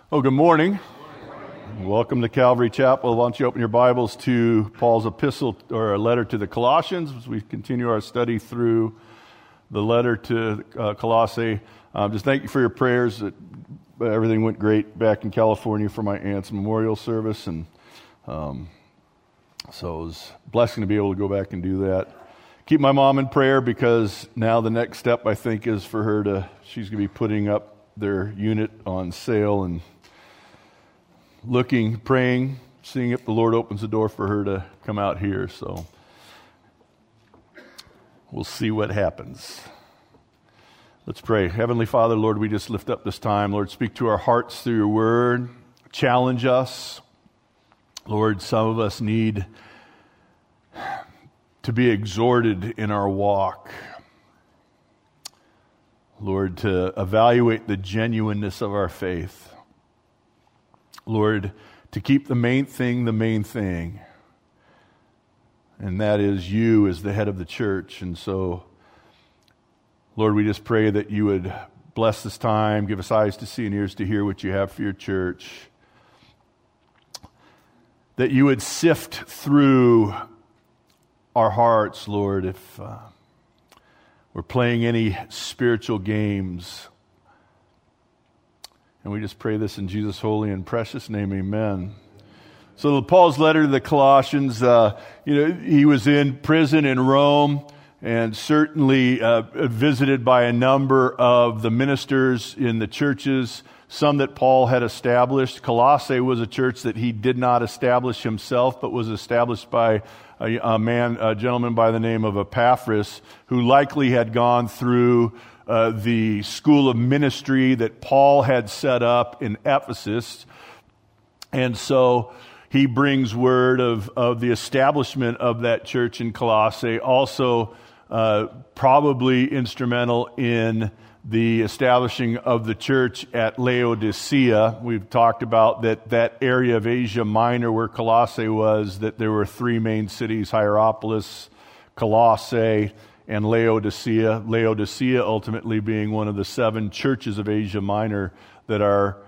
Oh, good morning. Welcome to Calvary Chapel. Why don't you open your Bibles to Paul's epistle or a letter to the Colossians as we continue our study through the letter to Colossae. Just thank you for your prayers. Everything went great back in California for my aunt's memorial service, and so it was a blessing to be able to go back and do that. Keep my mom in prayer because now the next step, I think, is for her she's going to be putting up their unit on sale and looking, praying, seeing if the Lord opens the door for her to come out here. So we'll see what happens. Let's pray. Heavenly Father, Lord, we just lift up this time. Lord, speak to our hearts through your word. Challenge us. Lord, some of us need to be exhorted in our walk. Lord, to evaluate the genuineness of our faith. Lord, to keep the main thing, and that is you as the head of the church. And so, Lord, we just pray that you would bless this time, give us eyes to see and ears to hear what you have for your church, that you would sift through our hearts, Lord, if we're playing any spiritual games. And we just pray this in Jesus' holy and precious name, amen. So Paul's letter to the Colossians, he was in prison in Rome and certainly visited by a number of the ministers in the churches, some that Paul had established. Colossae was a church that he did not establish himself, but was established by a gentleman by the name of Epaphras, who likely had gone through the school of ministry that Paul had set up in Ephesus. And so he brings word of the establishment of that church in Colossae, also probably instrumental in the establishing of the church at Laodicea. We've talked about that area of Asia Minor where Colossae was, that there were three main cities: Hierapolis, Colossae, and Laodicea. Laodicea ultimately being one of the 7 churches of Asia Minor that are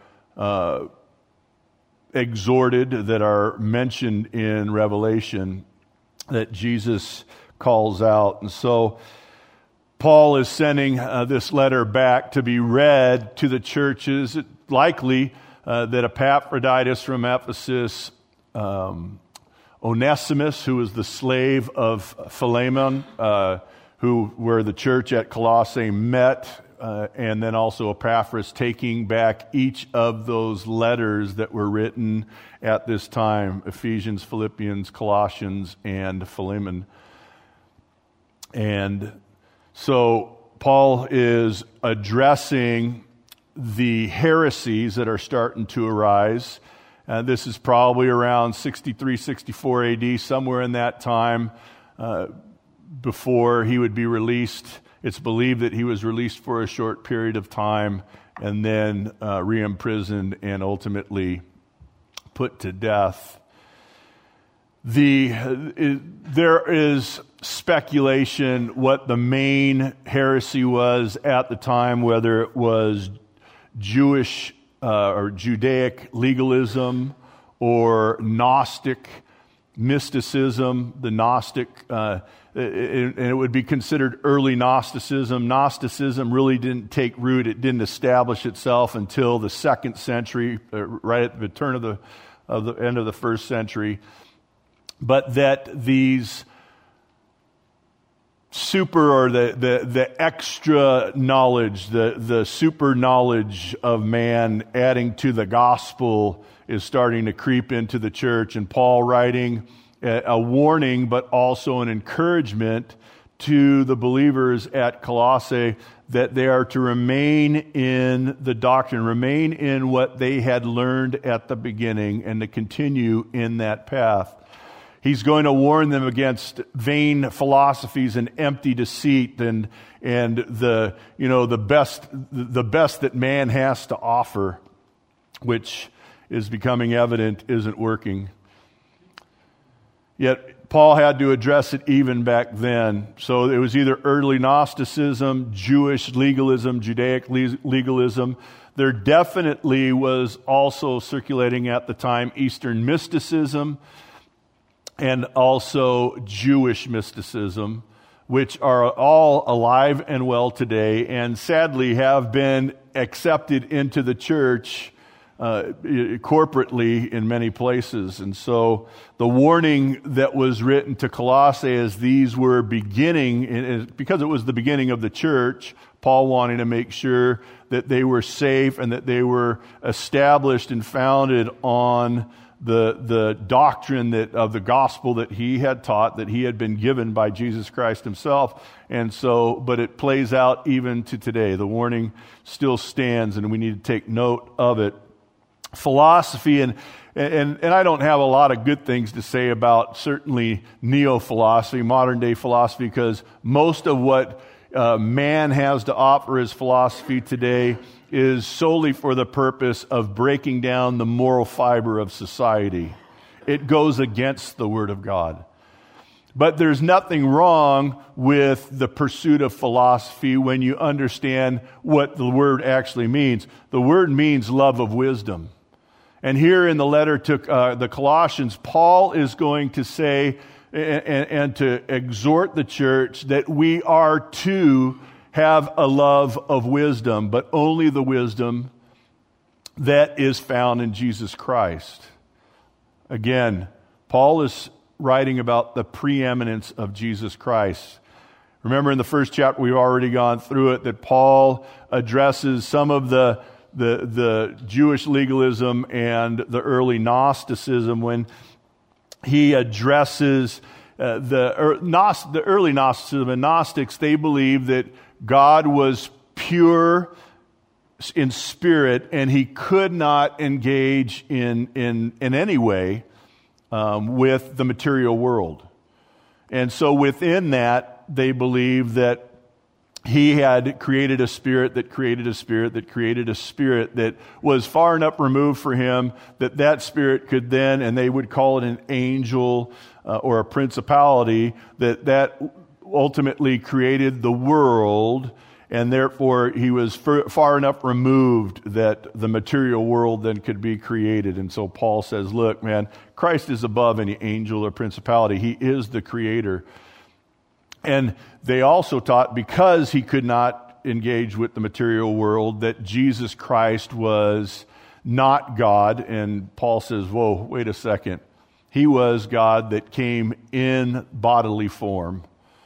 exhorted, that are mentioned in Revelation, that Jesus calls out. And so Paul is sending this letter back to be read to the churches. Likely that Epaphroditus from Ephesus, Onesimus, who was the slave of Philemon, where the church at Colossae met, and then also Epaphras taking back each of those letters that were written at this time: Ephesians, Philippians, Colossians, and Philemon. And so Paul is addressing the heresies that are starting to arise. This is probably around 63, 64 AD, somewhere in that time, before he would be released. It's believed that he was released for a short period of time and then re-imprisoned and ultimately put to death. There is speculation what the main heresy was at the time, whether it was Jewish or Judaic legalism or Gnostic mysticism. The Gnostic, and it would be considered early Gnosticism. Gnosticism really didn't take root. It didn't establish itself until the 2nd century, right at the turn of the end of the 1st century. But that these super, or the extra knowledge, the super knowledge of man adding to the gospel is starting to creep into the church. And Paul writing a warning, but also an encouragement to the believers at Colossae that they are to remain in the doctrine, remain in what they had learned at the beginning, and to continue in that path. He's going to warn them against vain philosophies and empty deceit and the best that man has to offer, which is becoming evident isn't working. Yet Paul had to address it even back then. So it was either early Gnosticism, Jewish legalism, Judaic legalism There definitely was also circulating at the time Eastern mysticism and also Jewish mysticism, which are all alive and well today and sadly have been accepted into the church corporately in many places. And so the warning that was written to Colossae as these were beginning, because it was the beginning of the church, Paul wanting to make sure that they were safe and that they were established and founded on the doctrine of the gospel that he had taught, that he had been given by Jesus Christ himself. And so, but it plays out even to today. The warning still stands, and we need to take note of it. Philosophy, and I don't have a lot of good things to say about certainly neo-philosophy, modern-day philosophy, because most of what man has to offer as philosophy today is solely for the purpose of breaking down the moral fiber of society. It goes against the Word of God. But there's nothing wrong with the pursuit of philosophy when you understand what the word actually means. The word means love of wisdom. And here in the letter to the Colossians, Paul is going to say and to exhort the church that we are to have a love of wisdom, but only the wisdom that is found in Jesus Christ. Again, Paul is writing about the preeminence of Jesus Christ. Remember in the first chapter, we've already gone through it, that Paul addresses some of the Jewish legalism and the early Gnosticism when he addresses the early Gnosticism and Gnostics. They believed that God was pure in spirit and he could not engage in any way with the material world. And so within that, they believed that he had created a spirit that created a spirit that created a spirit that was far enough removed for him that that spirit could then, and they would call it an angel or a principality, that ultimately created the world, and therefore he was far enough removed that the material world then could be created. And so Paul says, look, man, Christ is above any angel or principality. He is the creator. And they also taught, because he could not engage with the material world, that Jesus Christ was not God. And Paul says, whoa, wait a second. He was God that came in bodily form,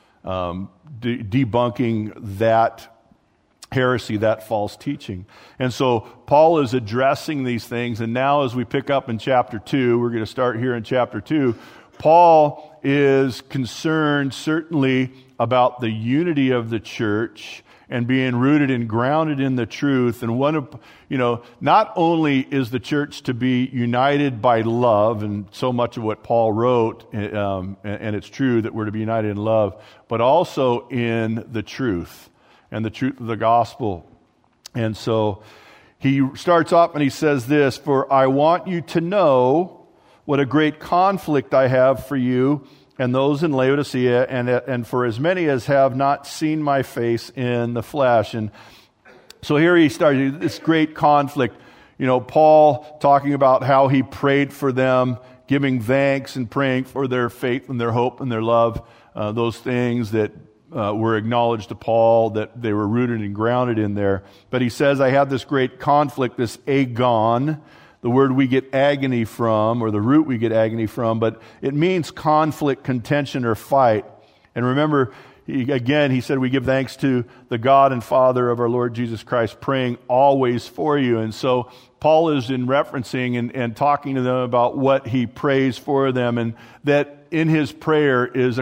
debunking that heresy, that false teaching. And so Paul is addressing these things. And now as we pick up in chapter 2, we're going to start here in chapter 2, Paul is concerned certainly about the unity of the church and being rooted and grounded in the truth. And not only is the church to be united by love, and so much of what Paul wrote, and it's true that we're to be united in love, but also in the truth and the truth of the gospel. And so he starts off and he says this, "For I want you to know what a great conflict I have for you and those in Laodicea, and for as many as have not seen my face in the flesh." And so here he started this great conflict. Paul talking about how he prayed for them, giving thanks and praying for their faith and their hope and their love, those things that were acknowledged to Paul, that they were rooted and grounded in there. But he says, I have this great conflict, this agon, the word we get agony from, or the root we get agony from, but it means conflict, contention, or fight. And remember, he said, we give thanks to the God and Father of our Lord Jesus Christ, praying always for you. And so Paul is in referencing and talking to them about what he prays for them, and that in his prayer is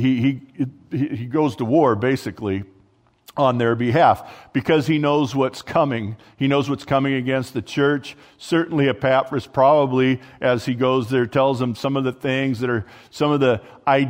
he goes to war, basically, on their behalf, because he knows what's coming. He knows what's coming against the church. Certainly Epaphras probably, as he goes there, tells them some of the things that are some of the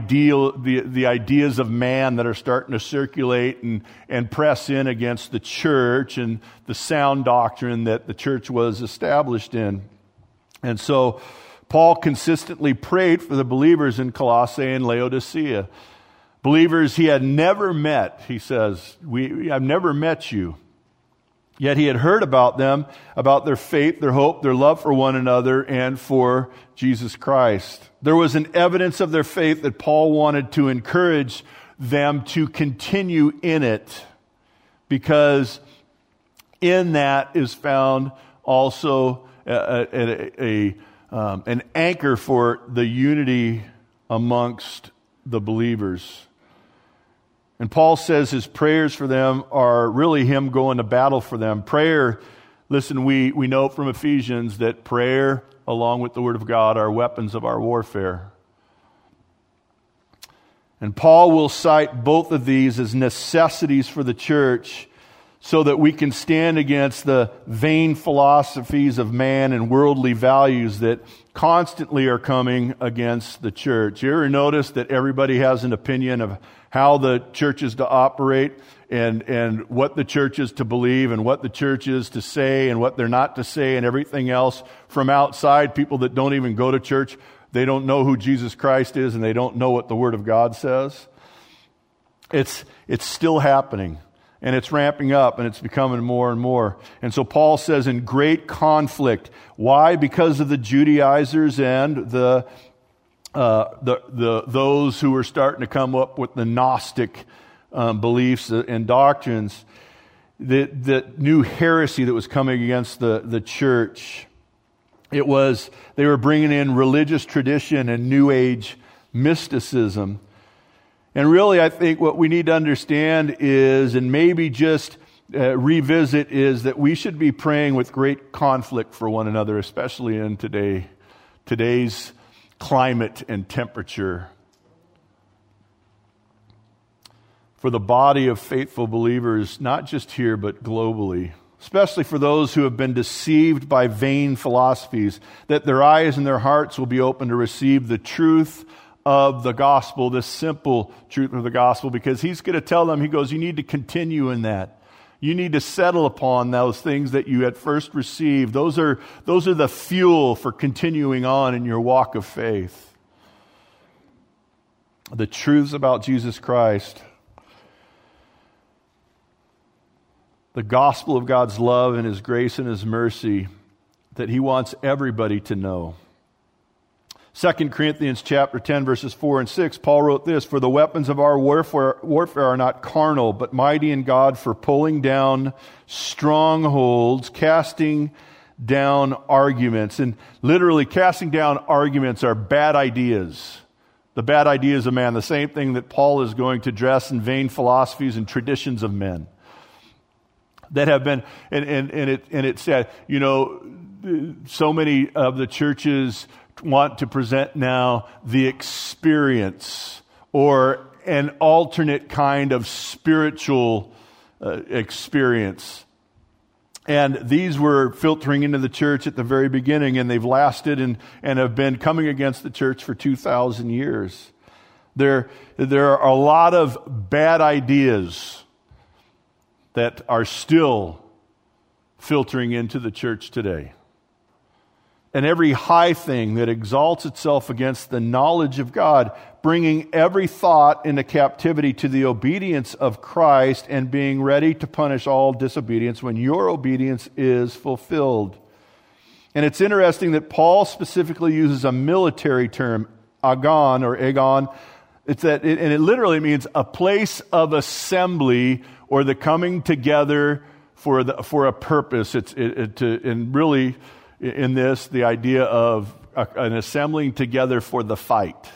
ideas of man that are starting to circulate and press in against the church and the sound doctrine that the church was established in. And so Paul consistently prayed for the believers in Colossae and Laodicea. Believers he had never met, he says, I've never met you. Yet he had heard about them, about their faith, their hope, their love for one another, and for Jesus Christ. There was an evidence of their faith that Paul wanted to encourage them to continue in it, because in that is found also an anchor for the unity amongst the believers. And Paul says his prayers for them are really him going to battle for them. Prayer, listen, we know from Ephesians that prayer, along with the Word of God, are weapons of our warfare. And Paul will cite both of these as necessities for the church so that we can stand against the vain philosophies of man and worldly values that constantly are coming against the church. You ever notice that everybody has an opinion of how the church is to operate and what the church is to believe and what the church is to say and what they're not to say and everything else from outside? People that don't even go to church, they don't know who Jesus Christ is and they don't know what the Word of God says. It's still happening. And it's ramping up, and it's becoming more and more. And so Paul says in great conflict. Why? Because of the Judaizers and the those who were starting to come up with the Gnostic beliefs and doctrines, the new heresy that was coming against the church. They were bringing in religious tradition and New Age mysticism. And really, I think what we need to understand is, and maybe just revisit, is that we should be praying with great conflict for one another, especially in today's climate and temperature. For the body of faithful believers, not just here, but globally, especially for those who have been deceived by vain philosophies, that their eyes and their hearts will be open to receive the truth of the gospel, this simple truth of the gospel, because he's going to tell them, he goes, you need to continue in that. You need to settle upon those things that you had first received. Those are the fuel for continuing on in your walk of faith. The truths about Jesus Christ. The gospel of God's love and His grace and His mercy that He wants everybody to know. 2 Corinthians chapter 10, verses 4 and 6, Paul wrote this, "For the weapons of our warfare are not carnal, but mighty in God for pulling down strongholds, casting down arguments." And literally, casting down arguments are bad ideas. The bad ideas of man, the same thing that Paul is going to address in vain philosophies and traditions of men that have been, and it said, so many of the churches want to present now the experience or an alternate kind of spiritual experience. And these were filtering into the church at the very beginning, and they've lasted and have been coming against the church for 2,000 years. There are a lot of bad ideas that are still filtering into the church today. And every high thing that exalts itself against the knowledge of God, bringing every thought into captivity to the obedience of Christ and being ready to punish all disobedience when your obedience is fulfilled. And it's interesting that Paul specifically uses a military term, agon or agon. And it literally means a place of assembly or the coming together for a purpose. And really, in this, the idea of an assembling together for the fight.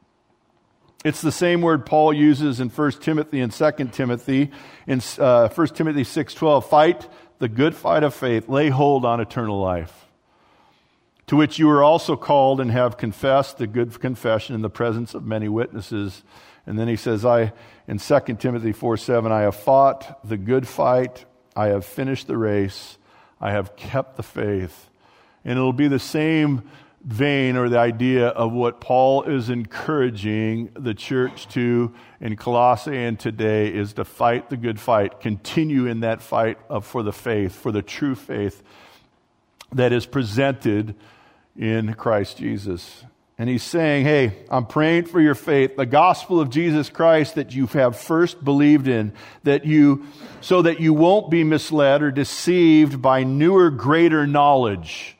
It's the same word Paul uses in 1 Timothy and 2 Timothy. In 1 Timothy 6:12, fight the good fight of faith, lay hold on eternal life, to which you are also called and have confessed the good confession in the presence of many witnesses. And then he says, in 2 Timothy 4:7, I have fought the good fight, I have finished the race, I have kept the faith. And it'll be the same vein or the idea of what Paul is encouraging the church to in Colossae and today is to fight the good fight, continue in that fight for the faith, for the true faith that is presented in Christ Jesus. And he's saying, hey, I'm praying for your faith, the gospel of Jesus Christ that you have first believed in, so that you won't be misled or deceived by newer, greater knowledge.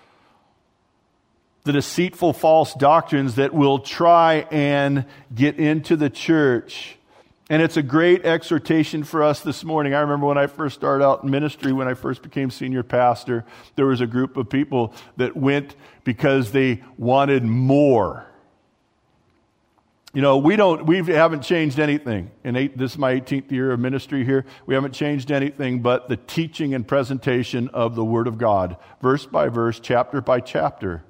The deceitful false doctrines that will try and get into the church. And it's a great exhortation for us this morning. I remember when I first started out in ministry, when I first became senior pastor, there was a group of people that went because they wanted more. You know, we haven't changed anything. This is my 18th year of ministry here. We haven't changed anything but the teaching and presentation of the Word of God, verse by verse, chapter by chapter.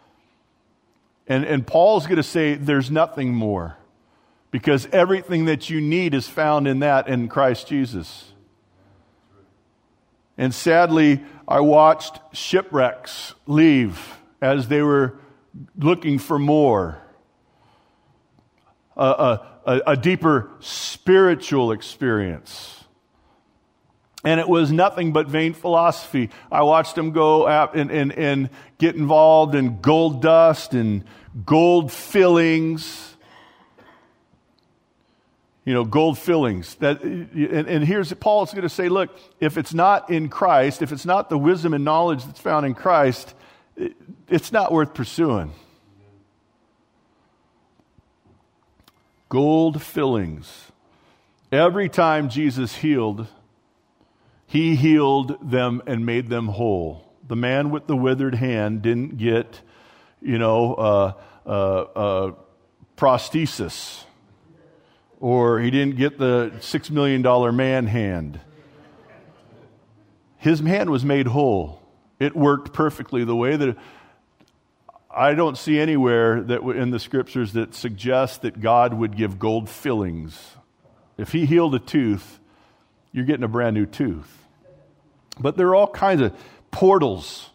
And Paul's going to say there's nothing more. Because everything that you need is found in that in Christ Jesus. And sadly, I watched shipwrecks leave as they were looking for more. A deeper spiritual experience. And it was nothing but vain philosophy. I watched them go out and get involved in gold dust and gold fillings. You know, gold fillings. And here's Paul's going to say, look, if it's not in Christ, if it's not the wisdom and knowledge that's found in Christ, it's not worth pursuing. Gold fillings. Every time Jesus healed, he healed them and made them whole. The man with the withered hand didn't get, prosthesis. Or he didn't get the $6 million man hand. His hand was made whole. It worked perfectly the way that I don't see anywhere that in the scriptures that suggests that God would give gold fillings. If he healed a tooth, you're getting a brand new tooth. But there are all kinds of portals,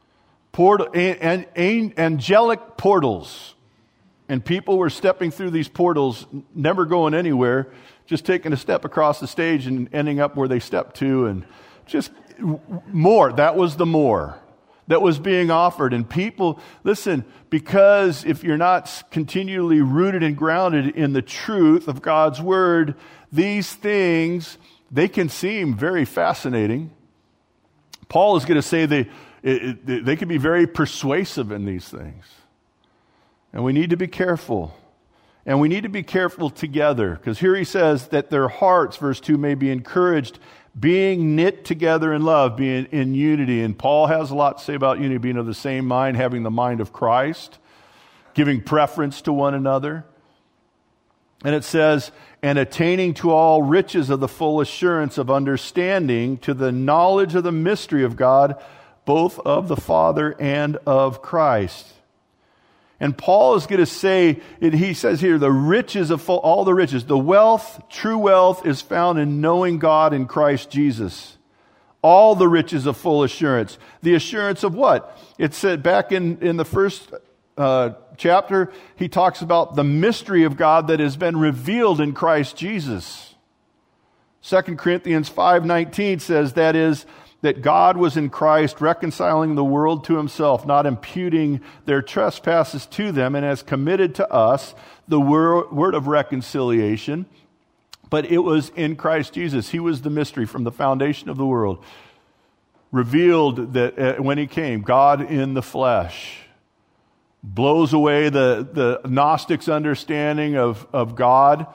angelic portals. And people were stepping through these portals, never going anywhere, just taking a step across the stage and ending up where they stepped to, and just more. That was the more that was being offered. And people, listen, because if you're not continually rooted and grounded in the truth of God's Word, these things, they can seem very fascinating. Paul is going to say they can be very persuasive in these things. And we need to be careful. And we need to be careful together. Because here he says that their hearts, verse 2, may be encouraged, being knit together in love, being in unity. And Paul has a lot to say about unity, being of the same mind, having the mind of Christ, giving preference to one another. And it says, and attaining to all riches of the full assurance of understanding, to the knowledge of the mystery of God, both of the Father and of Christ. And Paul is going to say, he says here, the riches of all the riches, the wealth, true wealth is found in knowing God in Christ Jesus. All the riches of full assurance. The assurance of what? It said back in the first chapter, he talks about the mystery of God that has been revealed in Christ Jesus. 2 Corinthians 5:19 says that God was in Christ reconciling the world to himself, not imputing their trespasses to them, and has committed to us the word of reconciliation. But it was in Christ Jesus. He was the mystery from the foundation of the world. Revealed that when he came, God in the flesh. Blows away the Gnostics' understanding of God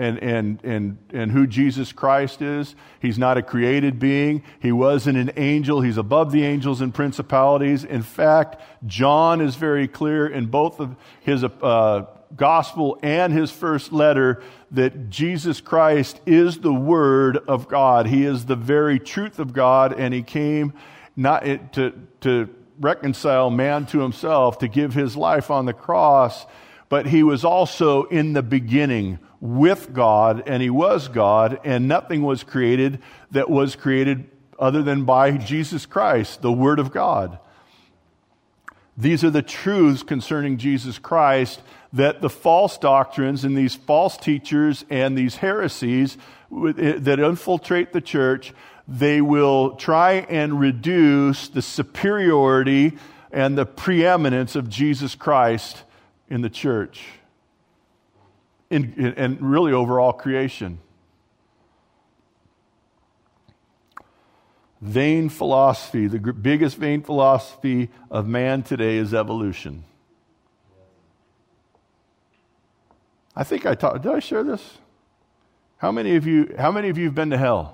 and who Jesus Christ is. He's not a created being. He wasn't an angel. He's above the angels and principalities. In fact, John is very clear in both of his gospel and his first letter that Jesus Christ is the Word of God. He is the very truth of God, and he came not to reconcile man to himself, to give his life on the cross, but he was also in the beginning with God, and he was God, and nothing was created that was created other than by Jesus Christ, the Word of God. These are the truths concerning Jesus Christ that the false doctrines and these false teachers and these heresies that infiltrate the church, they will try and reduce the superiority and the preeminence of Jesus Christ in the church and really overall creation. Vain philosophy, the biggest vain philosophy of man today is evolution. I think did I share this? How many of you have been to hell?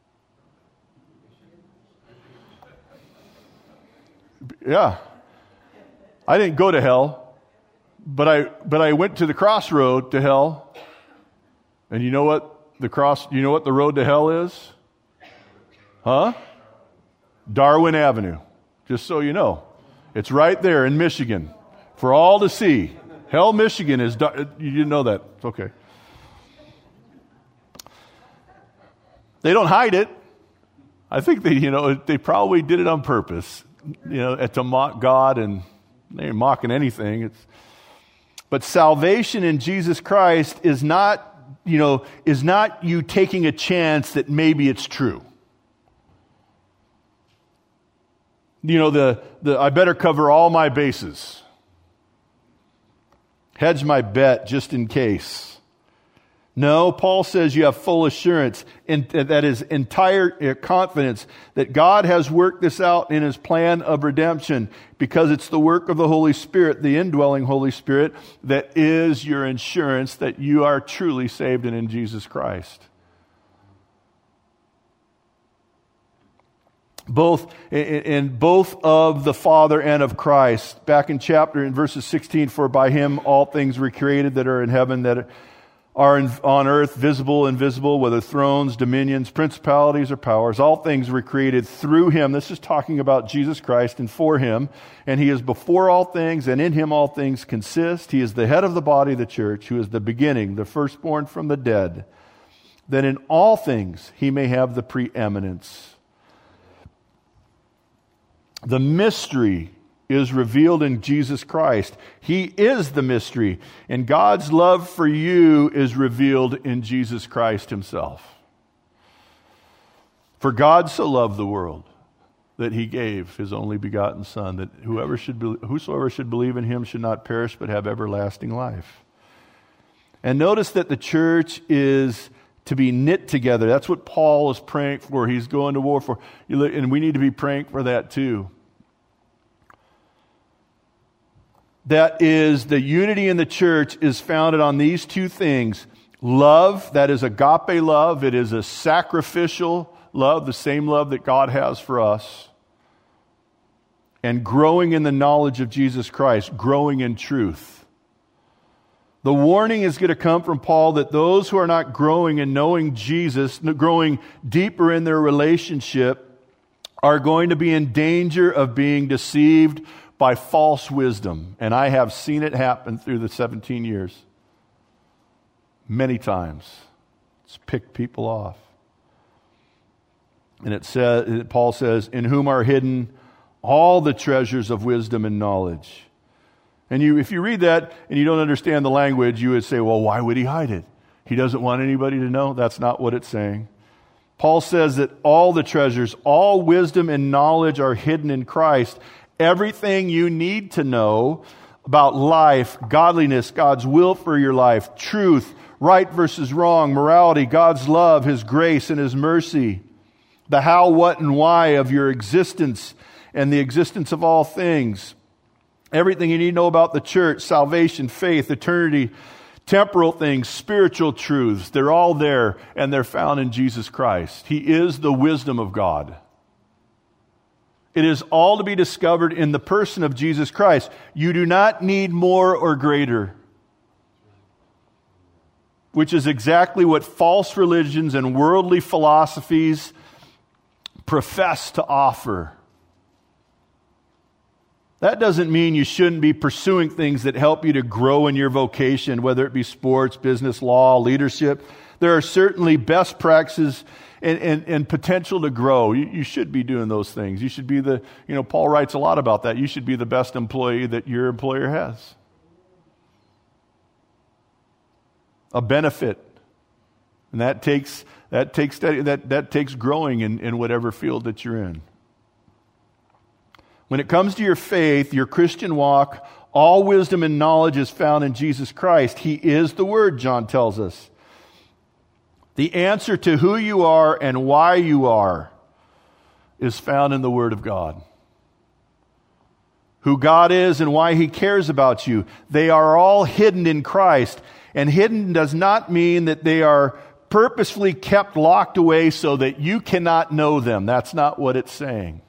Yeah. I didn't go to hell, but I went to the crossroad to hell. And you know what the road to hell is? Huh? Darwin Avenue. Just so you know. It's right there in Michigan for all to see. Hell, Michigan is, you didn't know that. It's okay. They don't hide it. I think they probably did it on purpose, to mock God, and they ain't mocking anything. But salvation in Jesus Christ is not you taking a chance that maybe it's true. I better cover all my bases. Hedge my bet just in case. No, Paul says you have full assurance, and that is entire confidence that God has worked this out in His plan of redemption, because it's the work of the Holy Spirit, the indwelling Holy Spirit, that is your insurance that you are truly saved and in Jesus Christ. Both of the Father and of Christ. Back in verses 16, for by Him all things were created that are in heaven, that are on earth, visible, invisible, whether thrones, dominions, principalities, or powers. All things were created through Him. This is talking about Jesus Christ and for Him. And He is before all things, and in Him all things consist. He is the head of the body, the church, who is the beginning, the firstborn from the dead, that in all things He may have the preeminence. The mystery is revealed in Jesus Christ. He is the mystery, and God's love for you is revealed in Jesus Christ Himself. For God so loved the world that He gave His only begotten Son, that whosoever should believe in Him should not perish but have everlasting life. And notice that the church is to be knit together. That's what Paul is praying for. He's going to war for. And we need to be praying for that too. That is, the unity in the church is founded on these two things. Love, that is agape love. It is a sacrificial love, the same love that God has for us. And growing in the knowledge of Jesus Christ, growing in truth. The warning is going to come from Paul that those who are not growing in knowing Jesus, growing deeper in their relationship, are going to be in danger of being deceived by false wisdom. And I have seen it happen through the 17 years. Many times. It's picked people off. And Paul says, in whom are hidden all the treasures of wisdom and knowledge. And if you read that and you don't understand the language, you would say, well, why would He hide it? He doesn't want anybody to know. That's not what it's saying. Paul says that all the treasures, all wisdom and knowledge are hidden in Christ. Everything you need to know about life, godliness, God's will for your life, truth, right versus wrong, morality, God's love, His grace and His mercy, the how, what, and why of your existence and the existence of all things. Everything you need to know about the church, salvation, faith, eternity, temporal things, spiritual truths, they're all there, and they're found in Jesus Christ. He is the wisdom of God. It is all to be discovered in the person of Jesus Christ. You do not need more or greater, which is exactly what false religions and worldly philosophies profess to offer. That doesn't mean you shouldn't be pursuing things that help you to grow in your vocation, whether it be sports, business, law, leadership. There are certainly best practices and potential to grow. You should be doing those things. You should be Paul writes a lot about that. You should be the best employee that your employer has. A benefit. And that takes growing in whatever field that you're in. When it comes to your faith, your Christian walk, All wisdom and knowledge is found in Jesus Christ. He is the Word, John tells us. The answer to who you are and why you are is found in the Word of God. Who God is and why He cares about you. They are all hidden in Christ. And hidden does not mean that they are purposefully kept locked away so that you cannot know them. That's not what it's saying.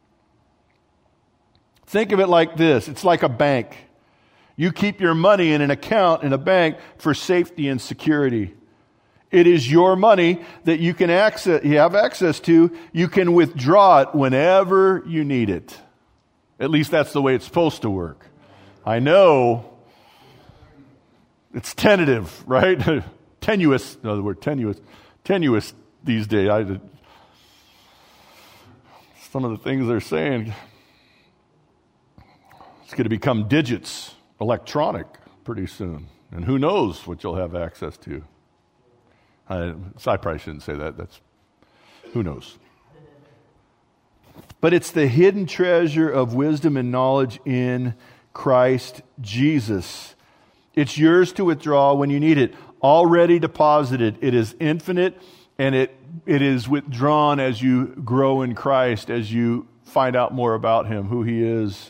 Think of it like this. It's like a bank. You keep your money in an account in a bank for safety and security. It is your money that you have access to. You can withdraw it whenever you need it. At least that's the way it's supposed to work. I know it's tentative, right? Tenuous, in other words, tenuous these days. Some of the things they're saying, it's going to become digits, electronic pretty soon. And who knows what you'll have access to. I probably shouldn't say that. That's who knows. But it's the hidden treasure of wisdom and knowledge in Christ Jesus. It's yours to withdraw when you need it. Already deposited. It is infinite, and it is withdrawn as you grow in Christ, as you find out more about Him, who He is,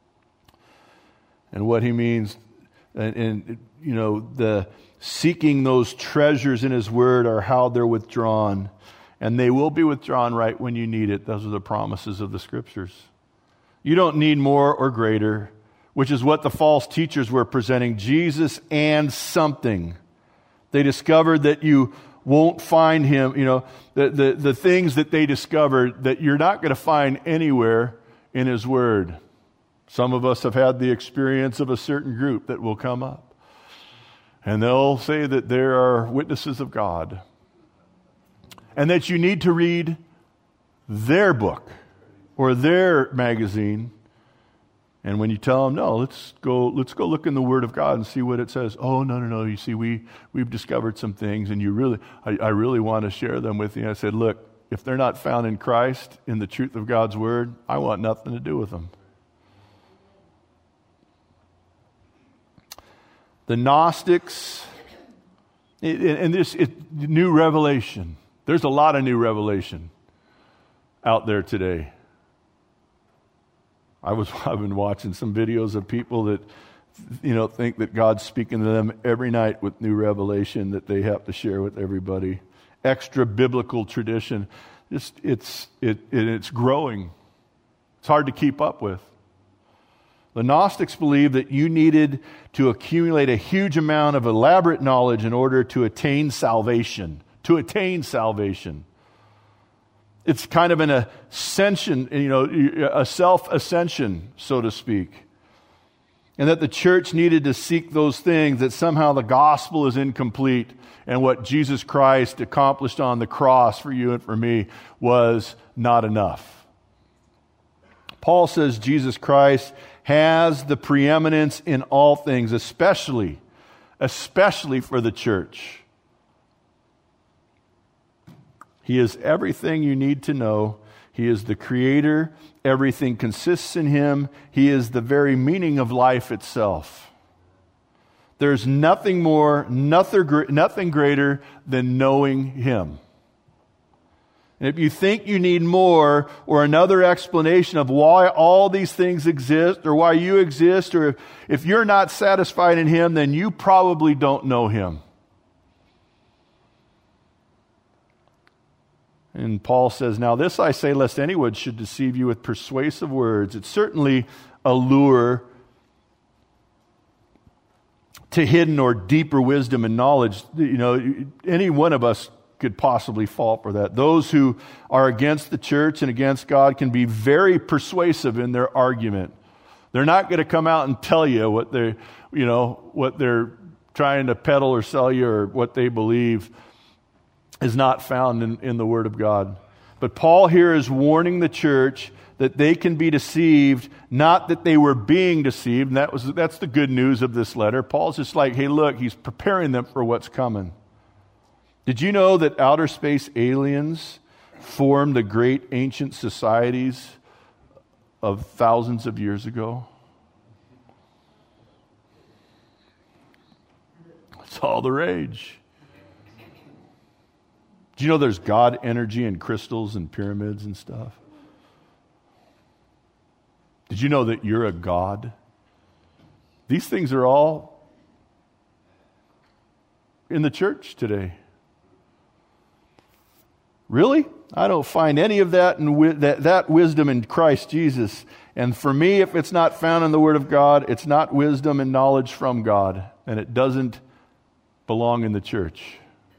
and what He means. And you know, the seeking those treasures in His Word are how they're withdrawn. And they will be withdrawn right when you need it. Those are the promises of the Scriptures. You don't need more or greater, which is what the false teachers were presenting, Jesus and something. They discovered that you won't find Him, you know, the things that they discovered that you're not going to find anywhere in His Word. Some of us have had the experience of a certain group that will come up. And they'll say that there are witnesses of God. And that you need to read their book or their magazine. And when you tell them, no, let's go look in the Word of God and see what it says. Oh, no. You see, we've discovered some things, and I really want to share them with you. I said, look, if they're not found in Christ, in the truth of God's Word, I want nothing to do with them. The Gnostics, and this new revelation. There's a lot of new revelation out there today. I've been watching some videos of people that, you know, think that God's speaking to them every night with new revelation that they have to share with everybody. Extra biblical tradition. It's growing. It's hard to keep up with. The Gnostics believed that you needed to accumulate a huge amount of elaborate knowledge in order to attain salvation. It's kind of an ascension, you know, a self-ascension, so to speak. And that the church needed to seek those things, that somehow the gospel is incomplete, and what Jesus Christ accomplished on the cross for you and for me was not enough. Paul says Jesus Christ has the preeminence in all things, especially for the church. He is everything you need to know. He is the Creator. Everything consists in Him. He is the very meaning of life itself. There's nothing more, nothing greater than knowing Him. And if you think you need more or another explanation of why all these things exist or why you exist, or if you're not satisfied in Him, then you probably don't know Him. And Paul says, now this I say, lest anyone should deceive you with persuasive words. It's certainly a lure to hidden or deeper wisdom and knowledge. You know, any one of us could possibly fall for that. Those who are against the church and against God can be very persuasive in their argument. They're not going to come out and tell you what they're trying to peddle or sell you, or what they believe is not found in the Word of God. But Paul here is warning the church that they can be deceived, not that they were being deceived. And that's the good news of this letter. Paul's just like, hey, look, he's preparing them for what's coming. Did you know that outer space aliens formed the great ancient societies of thousands of years ago? all the rage. Do you know there's God energy in crystals and pyramids and stuff? Did you know that you're a god? These things are all in the church today. Really? I don't find any of that in that wisdom in Christ Jesus. And for me, if it's not found in the Word of God, it's not wisdom and knowledge from God. And it doesn't belong in the church.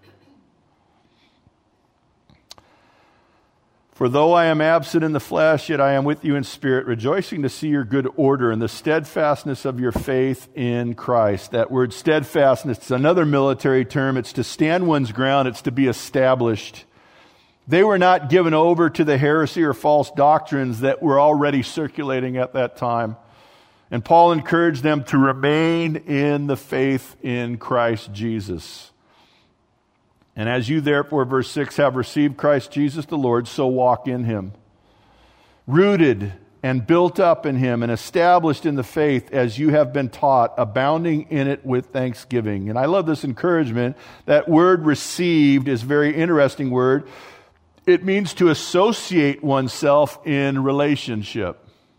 For though I am absent in the flesh, yet I am with you in spirit, rejoicing to see your good order and the steadfastness of your faith in Christ. That word steadfastness is another military term. It's to stand one's ground. It's to be established. They were not given over to the heresy or false doctrines that were already circulating at that time. And Paul encouraged them to remain in the faith in Christ Jesus. And as you therefore, verse 6, have received Christ Jesus the Lord, so walk in him. Rooted and built up in him and established in the faith as you have been taught, abounding in it with thanksgiving. And I love this encouragement. That word received is a very interesting word. It means to associate oneself in relationship.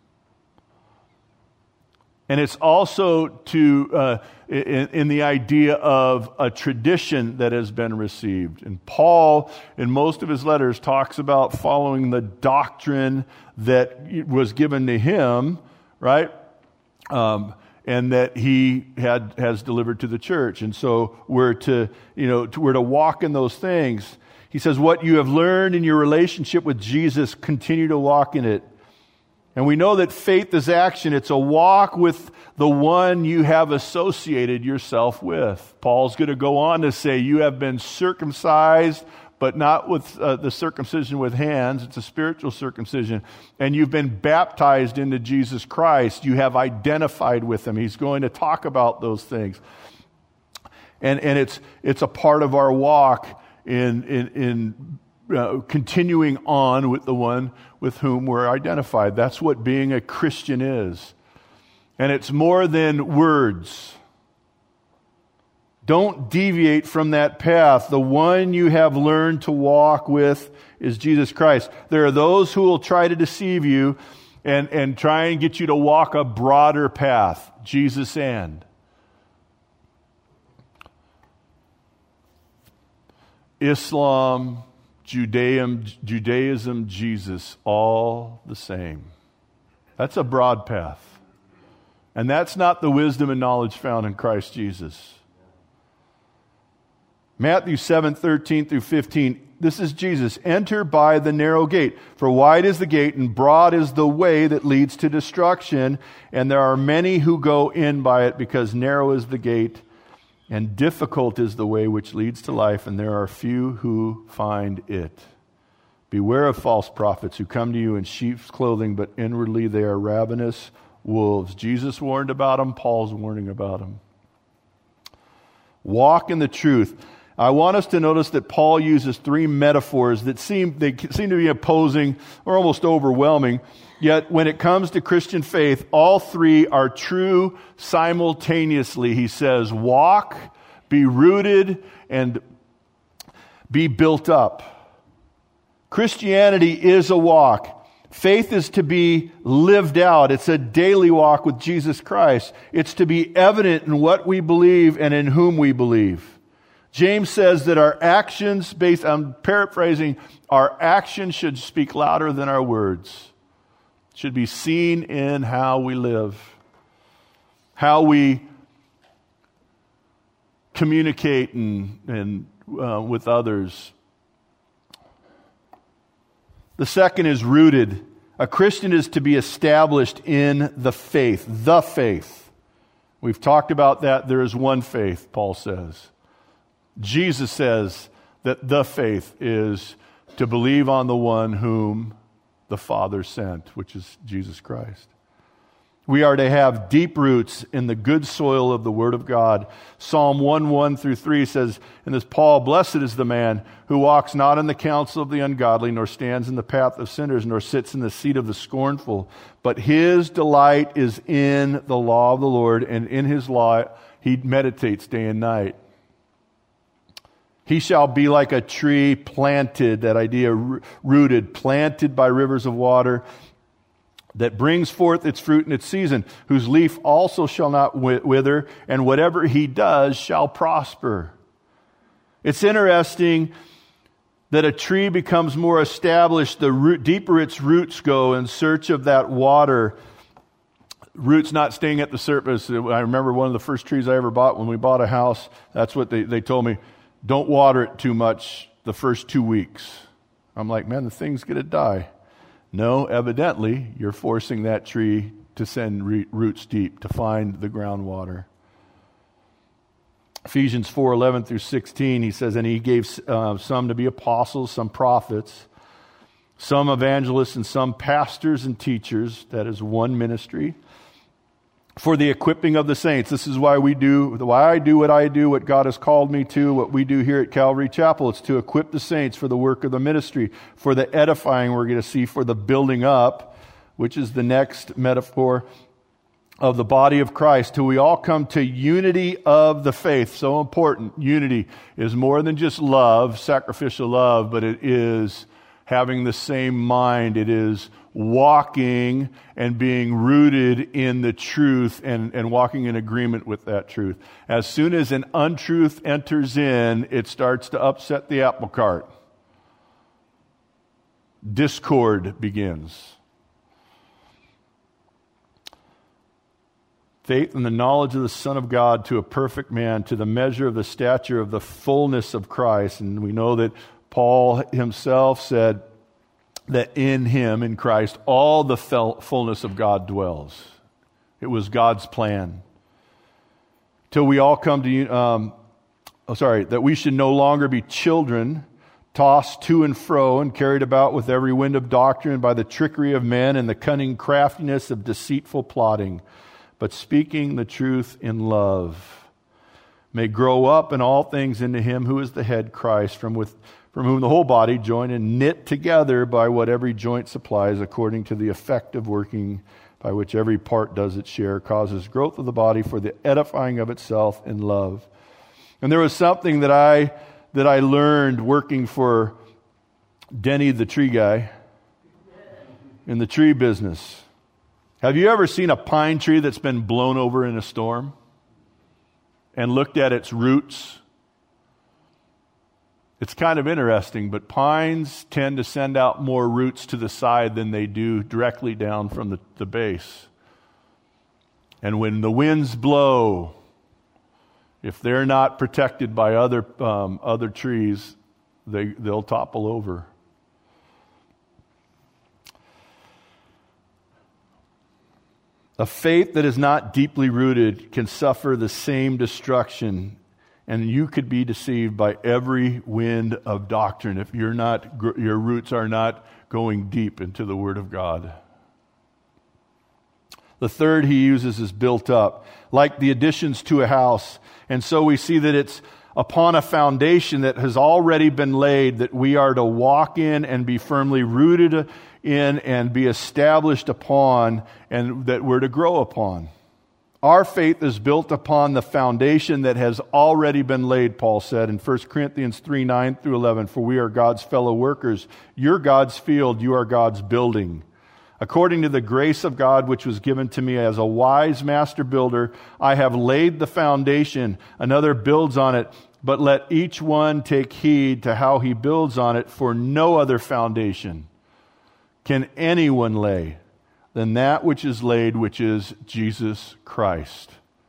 And it's also to in the idea of a tradition that has been received. And Paul, in most of his letters, talks about following the doctrine that was given to him, right? And that he has delivered to the church. And so we're to walk in those things. He says, what you have learned in your relationship with Jesus, continue to walk in it. And we know that faith is action. It's a walk with the one you have associated yourself with. Paul's going to go on to say, you have been circumcised, but not with the circumcision with hands. It's a spiritual circumcision. And you've been baptized into Jesus Christ. You have identified with him. He's going to talk about those things. And it's a part of our walk in continuing on with the one with whom we're identified. That's what being a Christian is. And it's more than words. Don't deviate from that path. The one you have learned to walk with is Jesus Christ. There are those who will try to deceive you and try and get you to walk a broader path. Jesus and. Islam, Judaism, Jesus, all the same. That's a broad path. And that's not the wisdom and knowledge found in Christ Jesus. Matthew 7:13 through 15. This is Jesus. Enter by the narrow gate. For wide is the gate and broad is the way that leads to destruction. And there are many who go in by it, because narrow is the gate and difficult is the way which leads to life. And there are few who find it. Beware of false prophets who come to you in sheep's clothing, but inwardly they are ravenous wolves. Jesus warned about them. Paul's warning about them. Walk in the truth. I want us to notice that Paul uses three metaphors that seem to be opposing or almost overwhelming. Yet when it comes to Christian faith, all three are true simultaneously. He says, walk, be rooted, and be built up. Christianity is a walk. Faith is to be lived out. It's a daily walk with Jesus Christ. It's to be evident in what we believe and in whom we believe. James says that our actions, I'm paraphrasing, our actions should speak louder than our words. It should be seen in how we live, how we communicate and with others. The second is rooted. A Christian is to be established in the faith. The faith. We've talked about that. There is one faith, Paul says. Jesus says that the faith is to believe on the one whom the Father sent, which is Jesus Christ. We are to have deep roots in the good soil of the Word of God. Psalm 1:1 through 3 says, and this Paul, blessed is the man who walks not in the counsel of the ungodly, nor stands in the path of sinners, nor sits in the seat of the scornful. But his delight is in the law of the Lord, and in his law he meditates day and night. He shall be like a tree planted, that idea, rooted, planted by rivers of water, that brings forth its fruit in its season, whose leaf also shall not wither, and whatever he does shall prosper. It's interesting that a tree becomes more established the deeper its roots go in search of that water. Roots not staying at the surface. I remember one of the first trees I ever bought when we bought a house. That's what they told me. Don't water it too much the first 2 weeks. I'm like, man, the thing's going to die. No, evidently, you're forcing that tree to send roots deep, to find the groundwater. Ephesians 4:11 through 16, he says, and he gave some to be apostles, some prophets, some evangelists, and some pastors and teachers. That is one ministry. For the equipping of the saints. This is why I do what I do, what God has called me to, what we do here at Calvary Chapel. It's to equip the saints for the work of the ministry, for the edifying, we're going to see, for the building up, which is the next metaphor of the body of Christ, till we all come to unity of the faith. So important. Unity is more than just love, sacrificial love, but it is having the same mind. It is walking and being rooted in the truth and walking in agreement with that truth. As soon as an untruth enters in, it starts to upset the apple cart. Discord begins. Faith in the knowledge of the Son of God to a perfect man, to the measure of the stature of the fullness of Christ. And we know that Paul himself said that in him, in Christ, all the fullness of God dwells. It was God's plan. Till we all come to, that we should no longer be children, tossed to and fro and carried about with every wind of doctrine by the trickery of men and the cunning craftiness of deceitful plotting, but speaking the truth in love, may grow up in all things into him who is the head, Christ, from whom the whole body, joined and knit together by what every joint supplies, according to the effective working by which every part does its share, causes growth of the body for the edifying of itself in love. And there was something that I learned working for Denny the tree guy in the tree business. Have you ever seen a pine tree that's been blown over in a storm and looked at its roots? It's kind of interesting, but pines tend to send out more roots to the side than they do directly down from the base. And when the winds blow, if they're not protected by other trees, they'll topple over. A faith that is not deeply rooted can suffer the same destruction, and you could be deceived by every wind of doctrine if your roots are not going deep into the Word of God. The third he uses is built up, like the additions to a house. And so we see that it's upon a foundation that has already been laid that we are to walk in and be firmly rooted in and be established upon, and that we're to grow upon. Our faith is built upon the foundation that has already been laid, Paul said in 1 Corinthians 3:9 through 11, for we are God's fellow workers. You're God's field, you are God's building. According to the grace of God which was given to me as a wise master builder, I have laid the foundation, another builds on it, but let each one take heed to how he builds on it, for no other foundation can anyone lay than that which is laid, which is Jesus Christ.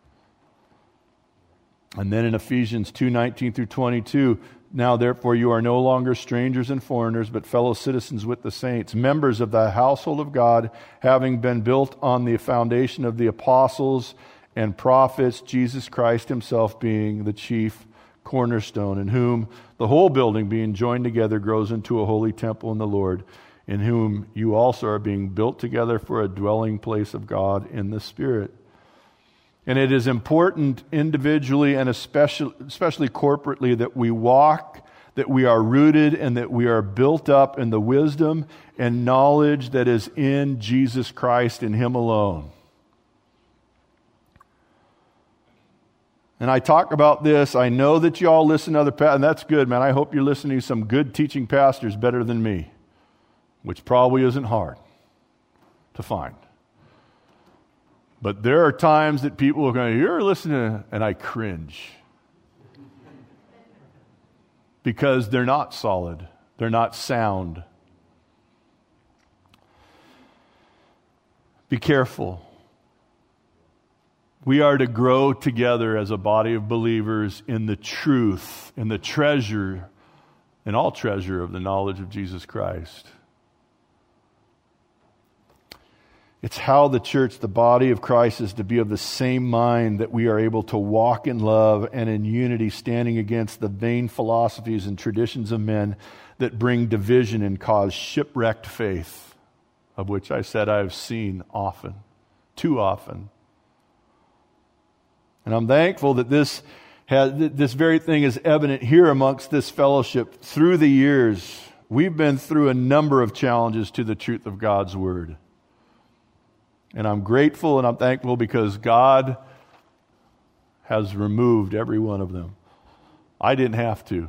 And then in Ephesians 2:19 through 22, now therefore you are no longer strangers and foreigners, but fellow citizens with the saints, members of the household of God, having been built on the foundation of the apostles and prophets, Jesus Christ himself being the chief cornerstone, in whom the whole building being joined together grows into a holy temple in the Lord, in whom you also are being built together for a dwelling place of God in the Spirit. And it is important individually and especially corporately that we walk, that we are rooted, and that we are built up in the wisdom and knowledge that is in Jesus Christ and Him alone. And I talk about this. I know that you all listen to other pastors, and that's good, man. I hope you're listening to some good teaching pastors better than me, which probably isn't hard to find. But there are times that people are going, you're listening, and I cringe. Because they're not solid. They're not sound. Be careful. We are to grow together as a body of believers in the truth, in the treasure, in all treasure of the knowledge of Jesus Christ. It's how the church, the body of Christ, is to be of the same mind, that we are able to walk in love and in unity, standing against the vain philosophies and traditions of men that bring division and cause shipwrecked faith, of which I said I have seen often, too often. And I'm thankful that this very thing is evident here amongst this fellowship. Through the years, we've been through a number of challenges to the truth of God's Word. And I'm grateful and I'm thankful because God has removed every one of them. I didn't have to.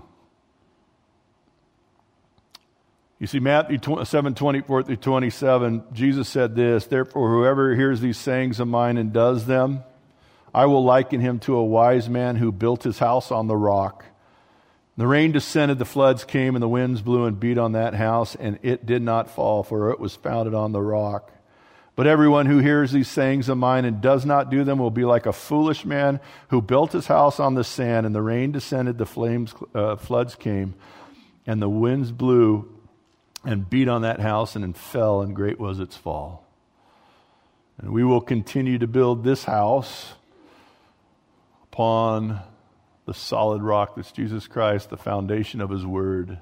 You see, Matthew 7:24-27, Jesus said this, "Therefore, whoever hears these sayings of mine and does them, I will liken him to a wise man who built his house on the rock. The rain descended, the floods came, and the winds blew and beat on that house, and it did not fall, for it was founded on the rock. But everyone who hears these sayings of mine and does not do them will be like a foolish man who built his house on the sand, and the rain descended, the floods came, and the winds blew and beat on that house, and it fell, and great was its fall." And we will continue to build this house upon the solid rock that's Jesus Christ, the foundation of His Word.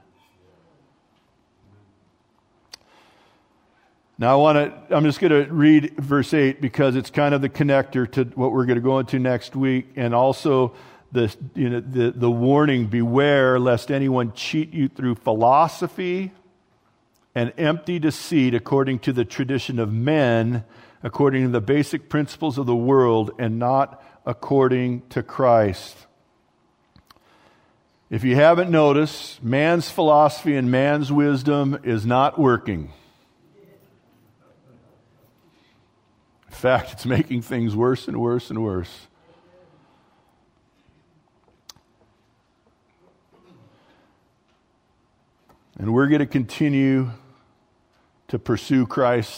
Now I'm just going to read verse 8 because it's kind of the connector to what we're going to go into next week, and also the warning, beware lest anyone cheat you through philosophy and empty deceit according to the tradition of men, according to the basic principles of the world, and not according to Christ. If you haven't noticed, man's philosophy and man's wisdom is not working. In fact, it's making things worse and worse and worse. And we're going to continue to pursue Christ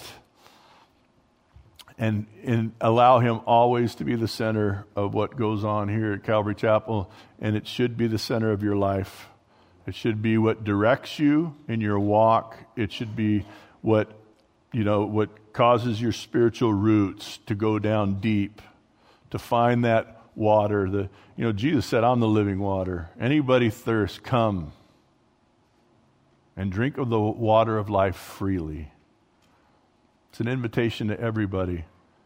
and allow Him always to be the center of what goes on here at Calvary Chapel, and it should be the center of your life. It should be what directs you in your walk. It should be what causes your spiritual roots to go down deep, to find that water. Jesus said, "I'm the living water. Anybody thirst, come and drink of the water of life freely." It's an invitation to everybody.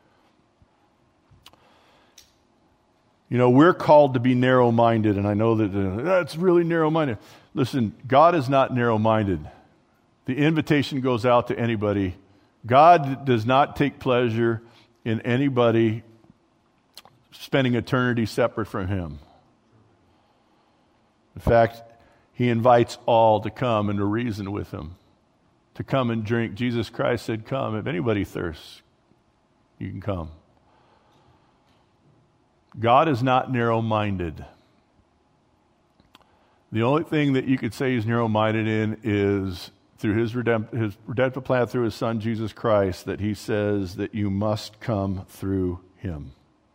We're called to be narrow-minded, and I know that that's really narrow-minded. Listen, God is not narrow-minded. The invitation goes out to anybody. God does not take pleasure in anybody spending eternity separate from Him. In fact, He invites all to come and to reason with Him, to come and drink. Jesus Christ said, "Come. If anybody thirsts, you can come." God is not narrow-minded. The only thing that you could say He's narrow-minded in is through His redemptive plan through His Son, Jesus Christ, that He says that you must come through Him.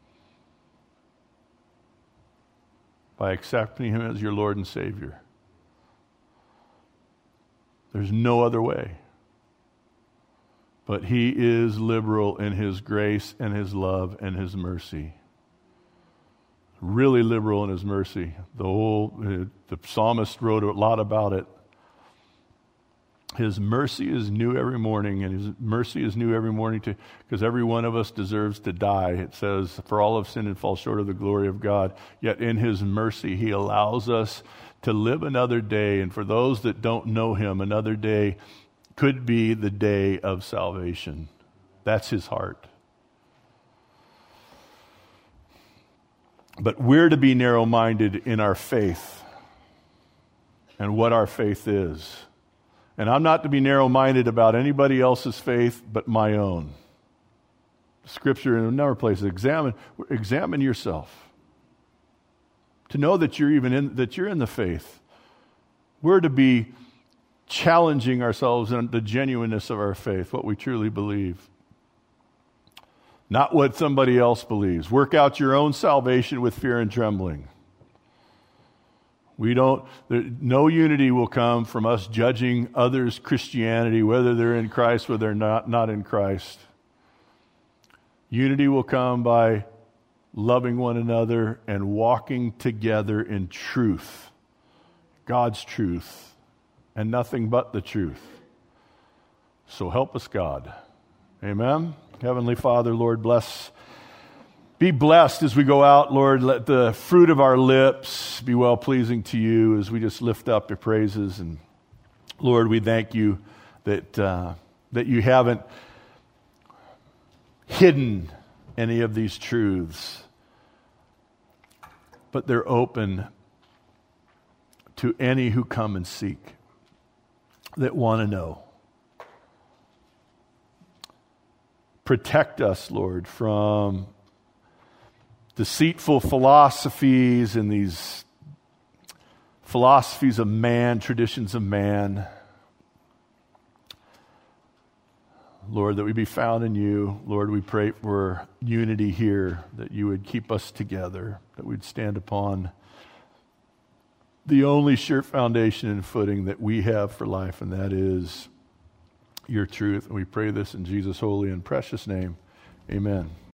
By accepting Him as your Lord and Savior. There's no other way. But He is liberal in His grace and His love and His mercy. Really liberal in His mercy. The psalmist wrote a lot about it. His mercy is new every morning, and His mercy is new every morning because every one of us deserves to die. It says, "For all have sinned and fall short of the glory of God." Yet in His mercy, He allows us to live another day. And for those that don't know Him, another day could be the day of salvation. That's His heart. But we're to be narrow-minded in our faith and what our faith is. And I'm not to be narrow-minded about anybody else's faith but my own. Scripture in a number of places, examine yourself. To know that you're in the faith. We're to be challenging ourselves in the genuineness of our faith, what we truly believe. Not what somebody else believes. Work out your own salvation with fear and trembling. No unity will come from us judging others' Christianity, whether they're in Christ, whether they're not in Christ. Unity will come by loving one another and walking together in truth, God's truth, and nothing but the truth. So help us, God. Amen. Heavenly Father, Lord, be blessed as we go out, Lord. Let the fruit of our lips be well-pleasing to you as we just lift up your praises. And Lord, we thank you that you haven't hidden any of these truths, but they're open to any who come and seek, that want to know. Protect us, Lord, from deceitful philosophies and these philosophies of man, traditions of man. Lord, that we be found in you. Lord, we pray for unity here, that you would keep us together, that we'd stand upon the only sure foundation and footing that we have for life, and that is your truth. And we pray this in Jesus' holy and precious name. Amen.